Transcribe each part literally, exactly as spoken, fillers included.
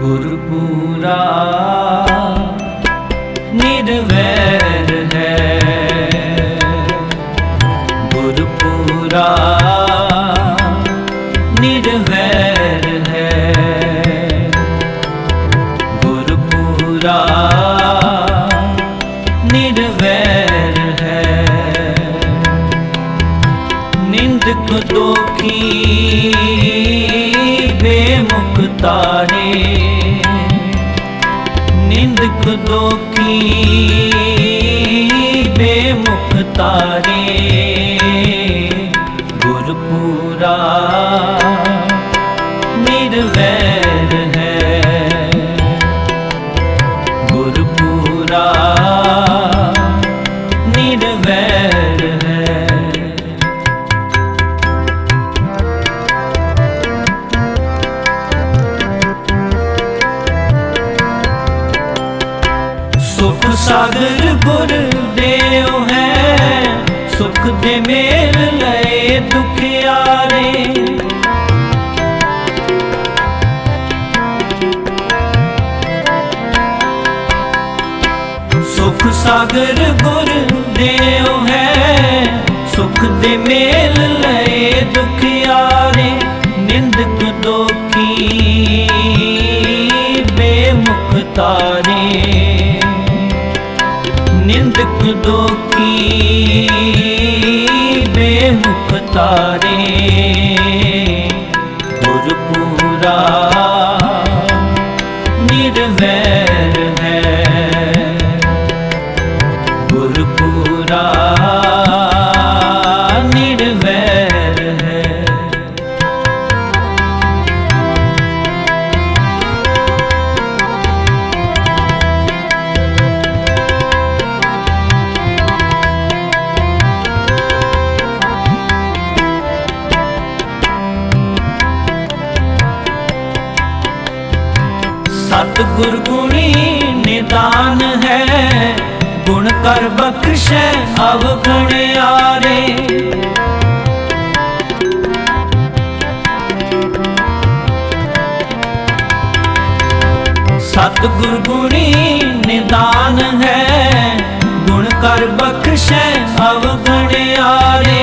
गुरपुरा निर्वैर है, गुरपुरा निर्वैर है, गुरपुरा निर्वैर है। निंदक दोखी बेमुख तारे, निंदक दोखी बेमुख तारे, गुरपुरा निर्वैर है, गुरपुरा निर्वैर है। सुख सागर गुरदेव है, सुख दे मेल लए दुखियारे। सुख सागर गुरदेव है, सुख दे मेल लए दुखियारे। निंदक दोखी बेमुख तारे, निंदक दोखी बेमुख तारे, गुरपुरा निर्वैर है, गुरपुरा निर्वैर है। सतगुर गुणी निदान है, गुण कर बख्शे अवगुण यारे। सतगुर गुणी निदान है, गुण कर बख्शे अवगुण यारे।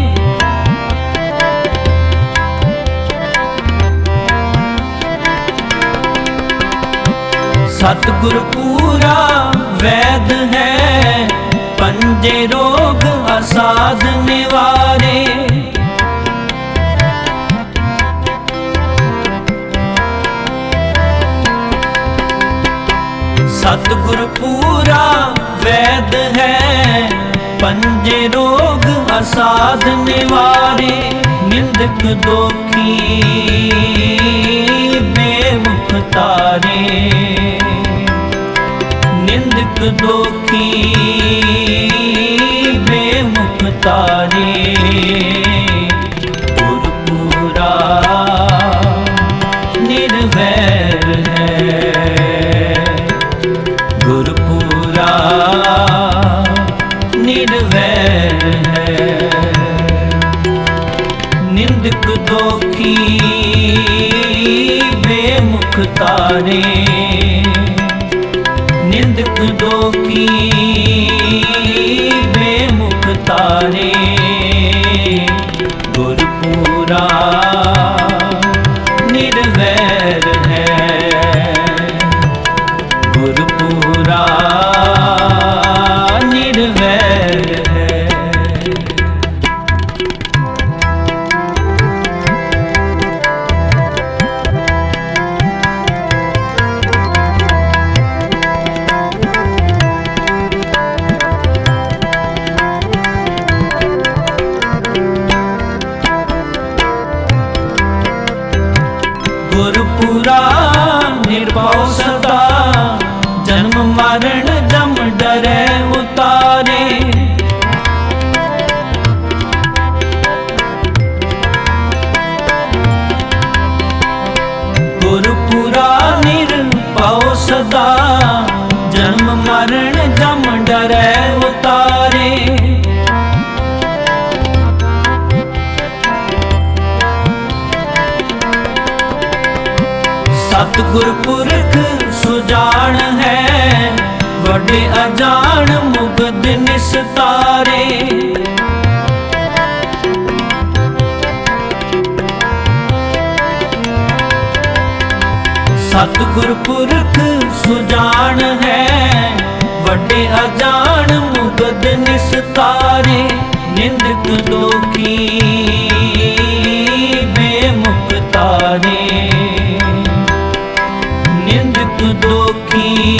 सतगुर पूरा वैद है, पंजे रोग असाध निवारे। सतगुर पूरा वैद है, पंजे रोग असाध निवारे। निंदक दोखी बेमुख तारे, निंदक दोखी बेमुख तारे, गुरपुरा निर्वैर है, गुरपुरा निर्वैर है। निंदक दोखी बेमुख तारे, निंदक दोखी बेमुख तारे, गुरपुरा निर्वैर है, गुरपुरा निर्वैर है। गुरपुरा निर्भव सदा, जन्म मरण जम डरे उतारे। गुरपुरा निर्भव सदा, जन्म मरण जम डरे उतारे। ਸਤਿਗੁਰ ਪੁਰਖ ਸੁਜਾਨ ਹੈ, ਵੱਡੇ ਅਜਾਨ ਮੁਗਧ ਨਿਸਤਾਰੇ। ਸਤਿਗੁਰ ਪੁਰਖ ਸੁਜਾਨ ਹੈ, ਵੱਡੇ ਅਜਾਨ ਮੁਗਧ ਨਿਸਤਾਰੇ। ਨਿੰਦਕ ਦੋਖੀ ਬੇਮੁਖਤਾਰੇ, ਨਿੰਦਕ ਦੋਖੀ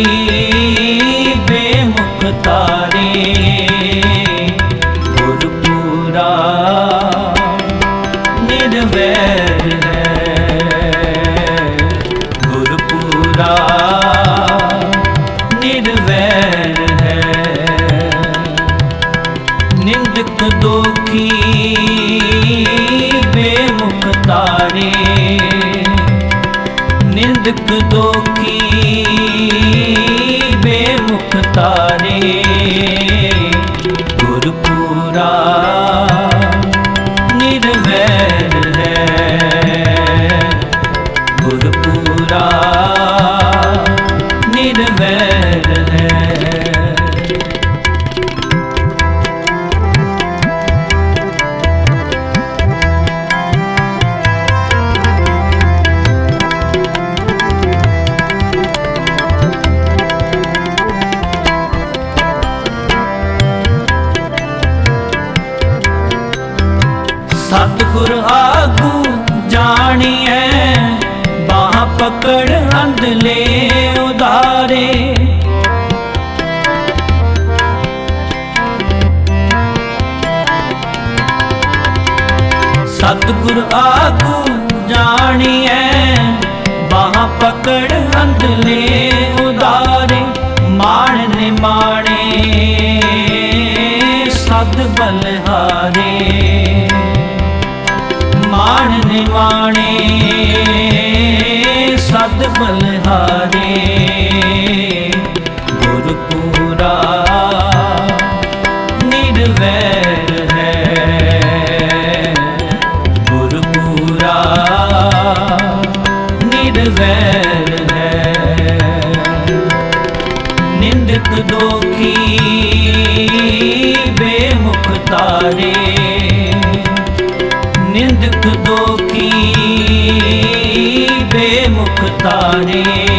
ਬੇਮੁਖਤਾਰੇ। ਗੁਰ ਪੂਰਾ ਨਿਰਵੈਰ ਹੈ, ਗੁਰ ਪੂਰਾ ਨਿਰਵੈਰ ਹੈ। ਨਿੰਦਕ ਦੋਖੀ ਬੇਮੁਖਤਾਰੇ, ਨਿੰਦਕ ਦੋਖੀ ਬੇਮੁਖਤਾਰੇ। ਗੁਰ ਪੂਰਾ ਨਿਰਵੈਰ ਹੈ, ਗੁਰ ਪੂਰਾ ਨਿਰਵੈਰ ਹੈ। ਸਤਿਗੁਰ ਆਗੂ ਜਾਣੀਐ, ਬਾਹ ਪਕੜ ਅੰਧਲੇ ਉਧਾਰੇ। ਸਤਿਗੁਰ ਆਗੂ ਜਾਣੀਐ, ਬਾਹ ਪਕੜ ਅੰਧਲੇ ਉਧਾਰੇ। ਮਾਣ ਨਿਮਾਣੇ ਸਦ ਬਲਿਹਾਰੇ, ਮਾਣ ਨਿਮਾਣੇ ਸਦ ਬਲਿਹਾਰੇ। ਗੁਰ ਪੂਰਾ ਨਿਰਵੈਰ ਹੈ, ਗੁਰ ਪੂਰਾ ਨਿਰਵੈਰ ਹੈ। ਨਿੰਦਕ ਦੋਖੀ ਬੇਮੁਖਤਾਰੇ, ਨਿੰਦਕ ਦੋਖੀ ਬੇਮੁਖਤਾਰੇ।